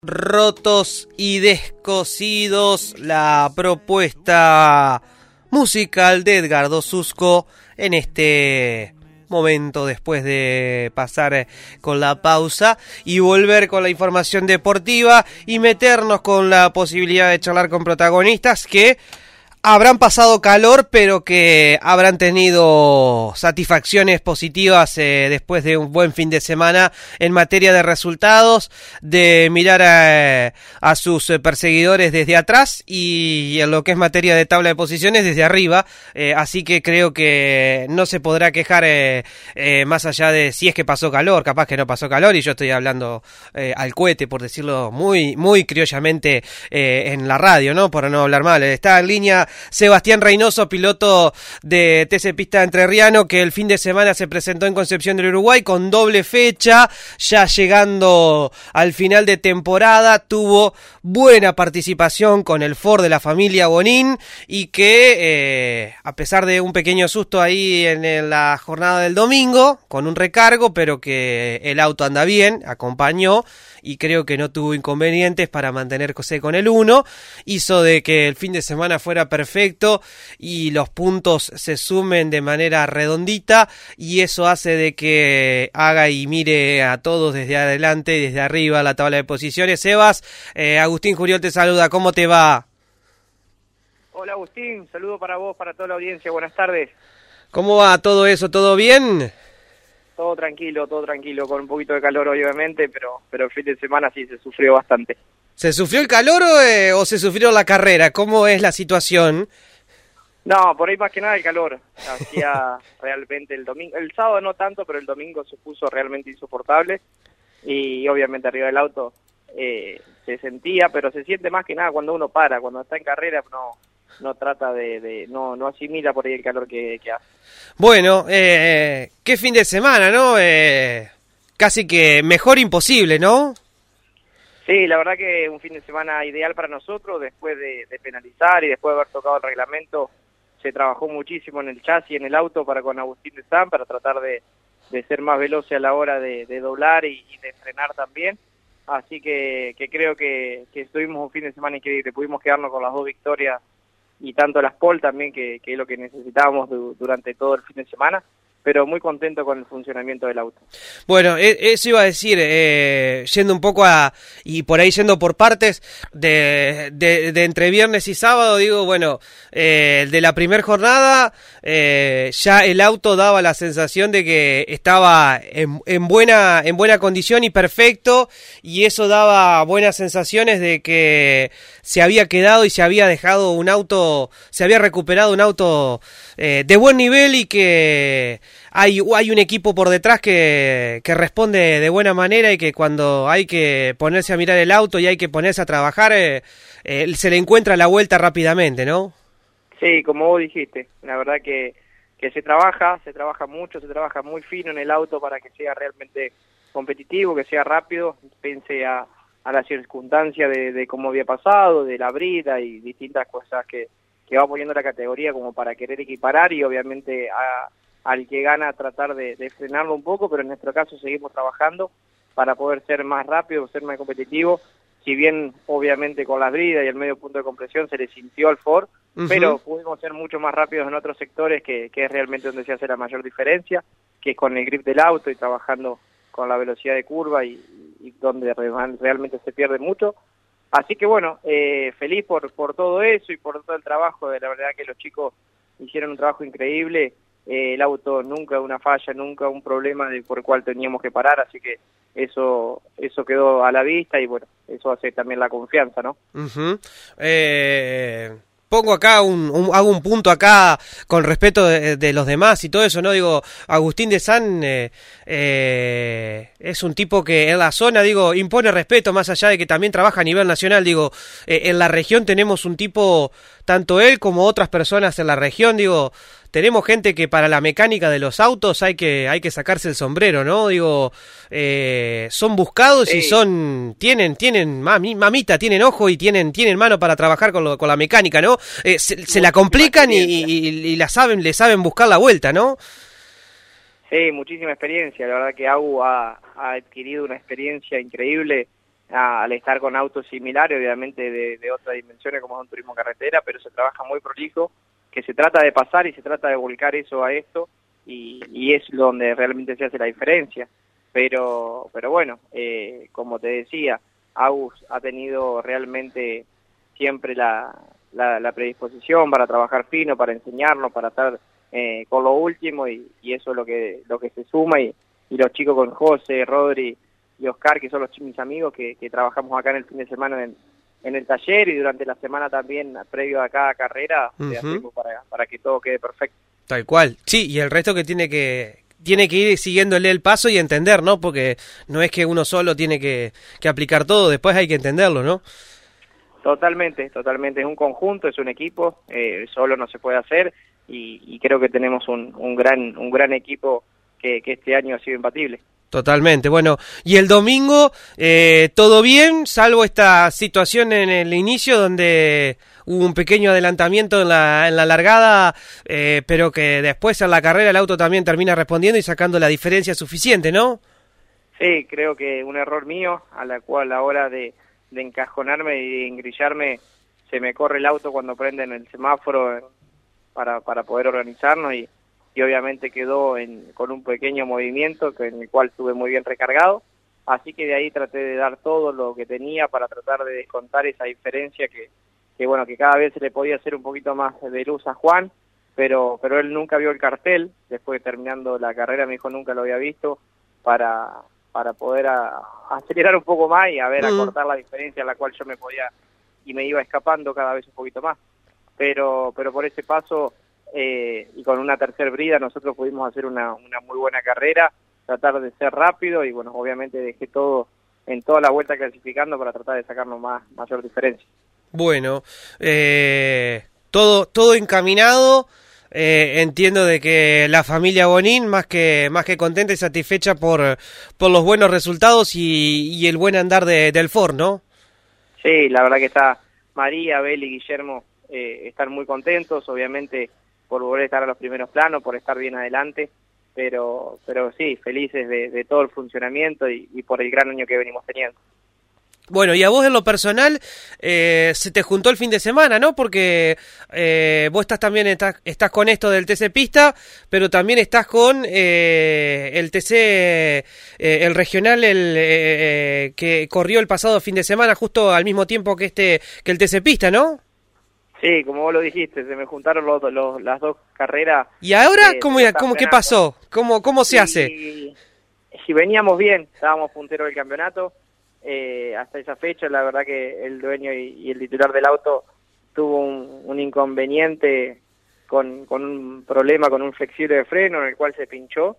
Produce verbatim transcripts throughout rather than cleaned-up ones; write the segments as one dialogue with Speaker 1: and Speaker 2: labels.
Speaker 1: Rotos y descosidos, la propuesta musical de Edgardo Susco en este momento después de pasar con la pausa y volver con la información deportiva y meternos con la posibilidad de charlar con protagonistas que habrán pasado calor, pero que habrán tenido satisfacciones positivas eh, después de un buen fin de semana en materia de resultados, de mirar a, a sus perseguidores desde atrás y en lo que es materia de tabla de posiciones desde arriba. Eh, así que creo que no se podrá quejar eh, eh, más allá de si es que pasó calor, capaz que no pasó calor y yo estoy hablando eh, al cohete, por decirlo muy, muy criollamente eh, en la radio, ¿no? Por no hablar mal. Está en línea Sebastián Reynoso, piloto de T C Pista Entrerriano, que el fin de semana se presentó en Concepción del Uruguay con doble fecha, ya llegando al final de temporada, tuvo buena participación con el Ford de la familia Bonin y que eh, a pesar de un pequeño susto ahí en la jornada del domingo, con un recargo, pero que el auto anda bien, acompañó y creo que no tuvo inconvenientes para mantenerse con el uno, hizo de que el fin de semana fuera perfecto y los puntos se sumen de manera redondita y eso hace de que haga y mire a todos desde adelante y desde arriba la tabla de posiciones. Sebas, eh, Agustín Juriol te saluda, ¿cómo te va?
Speaker 2: Hola Agustín, saludo para vos, para toda la audiencia, buenas tardes.
Speaker 1: ¿Cómo va todo eso? ¿Todo bien?
Speaker 2: Todo tranquilo, todo tranquilo, con un poquito de calor obviamente, pero pero el fin de semana sí se sufrió bastante.
Speaker 1: ¿Se sufrió el calor o, eh, o se sufrió la carrera? ¿Cómo es la situación?
Speaker 2: No, por ahí más que nada el calor. Hacía realmente el domingo, el sábado no tanto, pero el domingo se puso realmente insoportable y obviamente arriba del auto eh, se sentía, pero se siente más que nada cuando uno para, cuando está en carrera no no trata de, de no no asimila por ahí el calor que, que hace.
Speaker 1: Bueno, eh, qué fin de semana, ¿no? Eh, casi que mejor imposible, ¿no?
Speaker 2: Sí, la verdad que un fin de semana ideal para nosotros, después de, de penalizar y después de haber tocado el reglamento, se trabajó muchísimo en el chasis, en el auto para con Agustín de San, para tratar de, de ser más veloz a la hora de, de doblar y, y de frenar también. Así que, que creo que, que estuvimos un fin de semana increíble, pudimos quedarnos con las dos victorias y tanto las pole también, que, que es lo que necesitábamos du- durante todo el fin de semana, pero muy contento con el funcionamiento del auto.
Speaker 1: Bueno, eso iba a decir, eh, yendo un poco a, y por ahí yendo por partes, de, de, de entre viernes y sábado, digo, bueno, eh, de la primer jornada, eh, ya el auto daba la sensación de que estaba en, en buena, en buena condición y perfecto, y eso daba buenas sensaciones de que se había quedado y se había dejado un auto, se había recuperado un auto eh, de buen nivel y que hay, hay un equipo por detrás que, que responde de buena manera y que cuando hay que ponerse a mirar el auto y hay que ponerse a trabajar, eh, eh, se le encuentra la vuelta rápidamente, ¿no?
Speaker 2: Sí, como vos dijiste, la verdad que, que se trabaja, se trabaja mucho, se trabaja muy fino en el auto para que sea realmente competitivo, que sea rápido, pense a, a la circunstancia de, de cómo había pasado, de la brida y distintas cosas que, que va poniendo la categoría como para querer equiparar y obviamente a, al que gana tratar de, de frenarlo un poco, pero en nuestro caso seguimos trabajando para poder ser más rápido, ser más competitivo, si bien obviamente con las bridas y el medio punto de compresión se le sintió al Ford, uh-huh. Pero pudimos ser mucho más rápidos en otros sectores que, que es realmente donde se hace la mayor diferencia, que es con el grip del auto y trabajando con la velocidad de curva y, y donde realmente se pierde mucho. Así que bueno, eh, feliz por, por todo eso y por todo el trabajo, de la verdad que los chicos hicieron un trabajo increíble, eh, el auto nunca una falla, nunca un problema de por el cual teníamos que parar, así que eso eso quedó a la vista y bueno, eso hace también la confianza, ¿no?
Speaker 1: Uh-huh. Eh... Pongo acá, un, un, hago un punto acá con respeto de, de los demás y todo eso, ¿no? Digo, Agustín de San eh, eh, es un tipo que en la zona, digo, impone respeto más allá de que también trabaja a nivel nacional, digo, eh, en la región tenemos un tipo, tanto él como otras personas en la región, digo, tenemos gente que para la mecánica de los autos hay que hay que sacarse el sombrero, ¿no? Digo, eh, son buscados sí. y son tienen tienen mami, mamita, tienen ojo y tienen tienen mano para trabajar con lo, con la mecánica, ¿no? Eh, se, se la complican y, y, y la saben le saben buscar la vuelta, ¿no?
Speaker 2: Sí, muchísima experiencia. La verdad que Agu ha, ha adquirido una experiencia increíble a, al estar con autos similares, obviamente de, de otras dimensiones como es un turismo carretera, pero se trabaja muy prolijo, que se trata de pasar y se trata de volcar eso a esto, y, y es donde realmente se hace la diferencia. Pero, pero bueno, eh, como te decía, Agus ha tenido realmente siempre la, la, la predisposición para trabajar fino, para enseñarnos, para estar eh, con lo último, y, y eso es lo que, lo que se suma, y, y los chicos con José, Rodri y Oscar, que son los mis amigos que, que trabajamos acá en el fin de semana en, en el taller, y durante la semana también, previo a cada carrera, uh-huh. hacemos para, para que todo quede perfecto.
Speaker 1: Tal cual, sí, y el resto que tiene que tiene que ir siguiéndole el paso y entender, ¿no? Porque no es que uno solo tiene que, que aplicar todo, después hay que entenderlo, ¿no?
Speaker 2: Totalmente, totalmente, es un conjunto, es un equipo, eh, solo no se puede hacer, y, y creo que tenemos un, un gran un gran equipo que, que este año ha sido imbatible.
Speaker 1: Totalmente, bueno, y el domingo eh, todo bien, salvo esta situación en el inicio donde hubo un pequeño adelantamiento en la, en la largada, eh, pero que después en la carrera el auto también termina respondiendo y sacando la diferencia suficiente, ¿no?
Speaker 2: Sí, creo que un error mío, a la cual a la hora de, de encajonarme y de engrillarme, se me corre el auto cuando prenden el semáforo eh, para, para poder organizarnos, y y obviamente quedó en, con un pequeño movimiento que, en el cual estuve muy bien recargado, así que de ahí traté de dar todo lo que tenía para tratar de descontar esa diferencia que, que bueno, que cada vez se le podía hacer un poquito más de luz a Juan, pero pero él nunca vio el cartel, después terminando la carrera me dijo nunca lo había visto, para para poder a, acelerar un poco más y a ver, mm. acortar la diferencia a la cual yo me podía y me iba escapando cada vez un poquito más, pero pero por ese paso Eh, y con una tercer brida nosotros pudimos hacer una, una muy buena carrera, tratar de ser rápido, y bueno, obviamente dejé todo en toda la vuelta clasificando para tratar de sacarnos más mayor diferencia.
Speaker 1: Bueno, eh, todo todo encaminado, eh, entiendo de que la familia Bonín más que más que contenta y satisfecha por por los buenos resultados y, y el buen andar de, del Ford, ¿no?
Speaker 2: Sí, la verdad que está María, Bel y Guillermo eh, están muy contentos, obviamente por volver a estar a los primeros planos, por estar bien adelante, pero pero sí, felices de, de todo el funcionamiento y, y por el gran año que venimos teniendo.
Speaker 1: Bueno, y a vos en lo personal, eh, se te juntó el fin de semana, ¿no? Porque eh, vos estás también, estás, estás con esto del T C Pista, pero también estás con eh, el T C, eh, el regional, el eh, que corrió el pasado fin de semana, justo al mismo tiempo que este que el T C Pista, ¿no?
Speaker 2: Sí, como vos lo dijiste, se me juntaron los, los, las dos carreras.
Speaker 1: ¿Y ahora eh, cómo, cómo qué pasó? ¿Cómo, cómo se y, hace?
Speaker 2: Si veníamos bien, estábamos punteros del campeonato, eh, hasta esa fecha, la verdad que el dueño y, y el titular del auto tuvo un, un inconveniente con, con un problema con un flexible de freno en el cual se pinchó,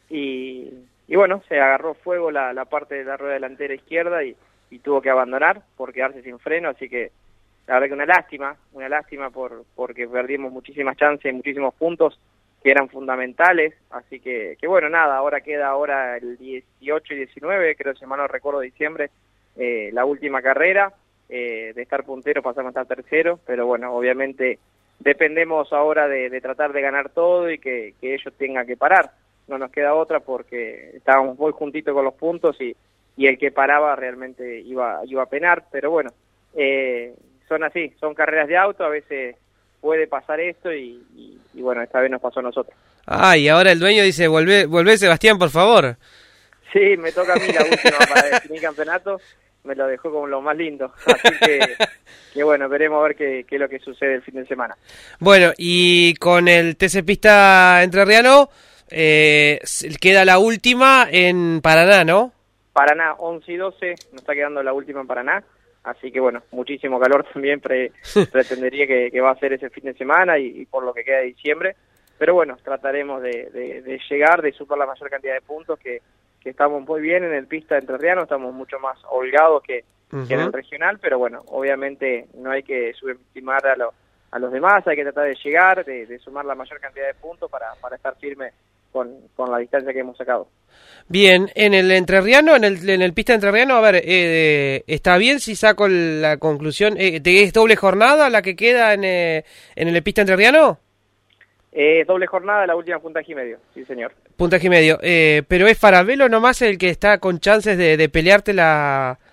Speaker 2: y, y bueno, se agarró fuego la, la parte de la rueda delantera izquierda y, y tuvo que abandonar por quedarse sin freno, así que la verdad que una lástima, una lástima por porque perdimos muchísimas chances, muchísimos puntos que eran fundamentales, así que, que bueno, nada, ahora queda ahora el dieciocho y diecinueve, creo si mal no recuerdo, diciembre, eh, la última carrera, eh, de estar puntero pasamos a estar tercero, pero bueno, obviamente dependemos ahora de, de tratar de ganar todo y que, que ellos tengan que parar, no nos queda otra porque estábamos muy juntitos con los puntos y, y el que paraba realmente iba, iba a penar, pero bueno, eh, son así, son carreras de auto, a veces puede pasar esto y, y, y bueno, esta vez nos pasó a nosotros.
Speaker 1: Ah, y ahora el dueño dice, volvé, volvé Sebastián, por favor.
Speaker 2: Sí, me toca a mí la última para definir campeonato, me lo dejó como lo más lindo, así que, que bueno, veremos a ver qué, qué es lo que sucede el fin de semana.
Speaker 1: Bueno, y con el T C Pista Entrerriano, eh, queda la última en Paraná, ¿no?
Speaker 2: Paraná, once y doce, nos está quedando la última en Paraná. Así que bueno, muchísimo calor también, pre, pretendería que, que va a ser ese fin de semana y, y por lo que queda de diciembre, pero bueno, trataremos de, de, de llegar, de superar la mayor cantidad de puntos, que, que estamos muy bien en el pista entrerriano, estamos mucho más holgados que, uh-huh. que en el regional, pero bueno, obviamente no hay que subestimar a, lo, a los demás, hay que tratar de llegar, de, de sumar la mayor cantidad de puntos para, para estar firme con, con la distancia que hemos sacado.
Speaker 1: Bien, en el entrerriano, en el, en el pista entrerriano, a ver, eh, ¿está bien si saco la conclusión? Eh, ¿Es doble jornada la que queda en, eh, en el pista entrerriano?
Speaker 2: Es eh, doble jornada, la última puntaje y medio, sí señor.
Speaker 1: Puntaje y medio, eh, pero ¿es Farabelo nomás el que está con chances de, de pelearte la,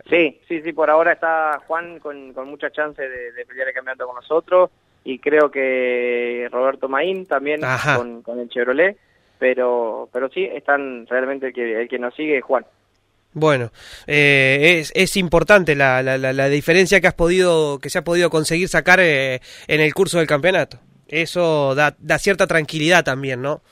Speaker 2: Sí, sí, sí, por ahora está Juan con, con muchas chances de, de pelear el campeonato con nosotros, y creo que Roberto Maín también con, con el Chevrolet, pero pero sí, están realmente el que, el que nos sigue es Juan.
Speaker 1: Bueno, eh, es, es importante la, la, la, la diferencia que has podido, que se ha podido conseguir sacar eh, en el curso del campeonato. Eso da, da cierta tranquilidad también, ¿no?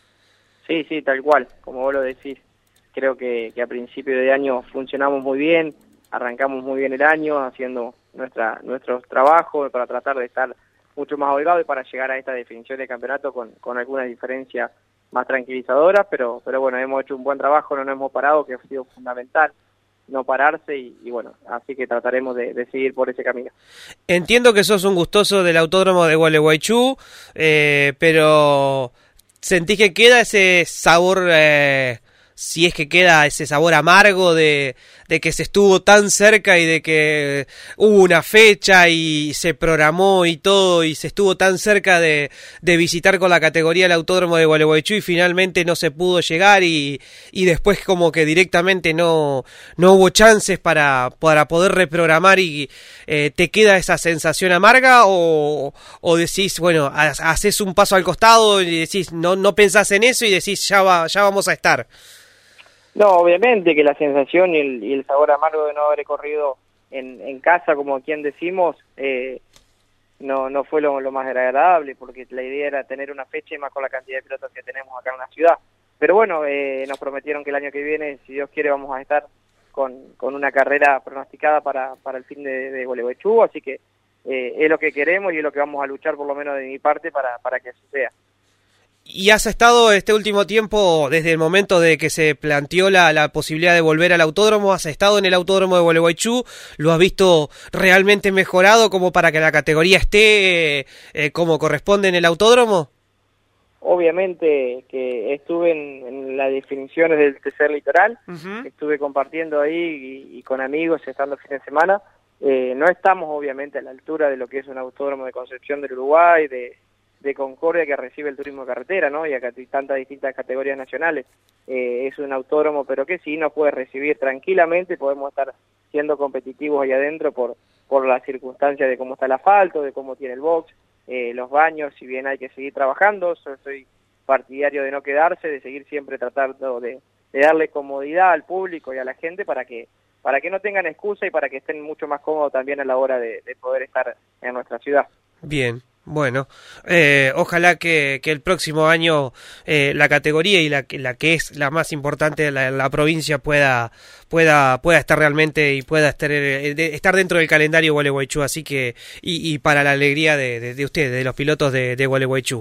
Speaker 2: Sí, sí, tal cual, como vos lo decís. Creo que, que a principio de año funcionamos muy bien, arrancamos muy bien el año haciendo nuestra nuestros trabajos para tratar de estar mucho más holgado y para llegar a esta definición de campeonato con, con alguna diferencia más tranquilizadoras, pero pero bueno, hemos hecho un buen trabajo, no nos hemos parado, que ha sido fundamental no pararse, y, y bueno, así que trataremos de, de seguir por ese camino.
Speaker 1: Entiendo que sos un gustoso del autódromo de Gualeguaychú, eh, pero ¿sentís que queda ese sabor, eh, si es que queda ese sabor amargo de, de que se estuvo tan cerca y de que hubo una fecha y se programó y todo y se estuvo tan cerca de, de visitar con la categoría el autódromo de Gualeguaychú y finalmente no se pudo llegar y, y después como que directamente no, no hubo chances para, para poder reprogramar y eh, te queda esa sensación amarga o, o decís, bueno, ha, haces un paso al costado y decís, no, no pensás en eso y decís, ya, va, ya vamos a estar?
Speaker 2: No, obviamente que la sensación y el, y el sabor amargo de no haber corrido en, en casa, como quien decimos, eh, no no fue lo, lo más agradable, porque la idea era tener una fecha y más con la cantidad de pilotos que tenemos acá en la ciudad. Pero bueno, eh, nos prometieron que el año que viene, si Dios quiere, vamos a estar con, con una carrera pronosticada para, para el fin de, de Gualeguaychú, así que eh, es lo que queremos y es lo que vamos a luchar, por lo menos de mi parte, para, para que así sea.
Speaker 1: ¿Y has estado este último tiempo, desde el momento de que se planteó la, la posibilidad de volver al autódromo, has estado en el autódromo de Gualeguaychú? ¿Lo has visto realmente mejorado como para que la categoría esté eh, eh, como corresponde en el autódromo?
Speaker 2: Obviamente que estuve en, en las definiciones del tercer litoral, uh-huh. Estuve compartiendo ahí y, y con amigos estando el fin de semana. Eh, no estamos obviamente a la altura de lo que es un autódromo de Concepción del Uruguay, de de Concordia, que recibe el turismo de carretera, ¿no? Y acá hay tantas distintas categorías nacionales. Eh, es un autódromo, pero que sí nos puede recibir tranquilamente, podemos estar siendo competitivos ahí adentro por por las circunstancias de cómo está el asfalto, de cómo tiene el box, eh, los baños, si bien hay que seguir trabajando, yo soy partidario de no quedarse, de seguir siempre tratando de, de darle comodidad al público y a la gente para que para que no tengan excusa y para que estén mucho más cómodos también a la hora de, de poder estar en nuestra ciudad.
Speaker 1: Bien. Bueno, eh, ojalá que, que el próximo año eh, la categoría y la, la que es la más importante de la, la provincia pueda pueda pueda estar realmente y pueda estar eh, de, estar dentro del calendario Gualeguaychú, así que y, y para la alegría de, de, de ustedes, de los pilotos de, de Gualeguaychú.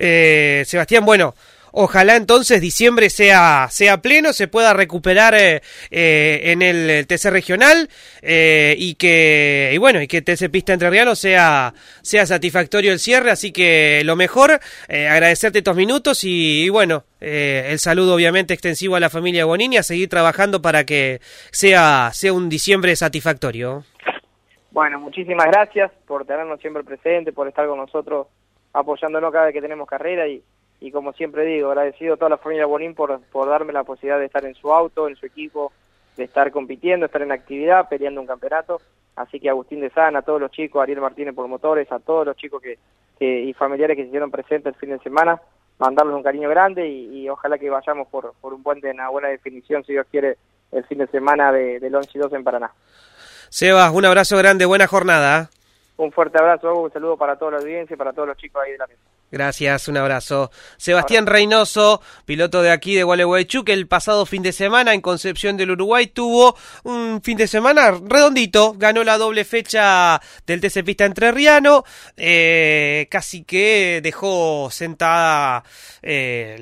Speaker 1: Eh, Sebastián, bueno, ojalá entonces diciembre sea sea pleno, se pueda recuperar eh, eh, en el T C regional eh, y que y bueno y que T C Pista Entrerriano sea sea satisfactorio el cierre, así que lo mejor, eh, agradecerte estos minutos y, y bueno, eh, el saludo obviamente extensivo a la familia Bonini, a seguir trabajando para que sea sea un diciembre satisfactorio.
Speaker 2: Bueno, muchísimas gracias por tenernos siempre presente, por estar con nosotros apoyándonos cada vez que tenemos carrera y Y como siempre digo, agradecido a toda la familia Bonín por, por darme la posibilidad de estar en su auto, en su equipo, de estar compitiendo, estar en actividad, peleando un campeonato. Así que Agustín de San, a todos los chicos, Ariel Martínez por motores, a todos los chicos que, que y familiares que se hicieron presentes el fin de semana, mandarles un cariño grande y, y ojalá que vayamos por, por un puente en una buena definición, si Dios quiere, el fin de semana de, del once y doce en Paraná.
Speaker 1: Sebas, un abrazo grande, buena jornada.
Speaker 2: Un fuerte abrazo, un saludo para toda la audiencia y para todos los chicos ahí de la mesa.
Speaker 1: Gracias, un abrazo. Sebastián Reynoso, piloto de aquí de Gualeguaychú, que el pasado fin de semana en Concepción del Uruguay tuvo un fin de semana redondito, ganó la doble fecha del T C Pista Entrerriano, eh, casi que dejó sentada eh,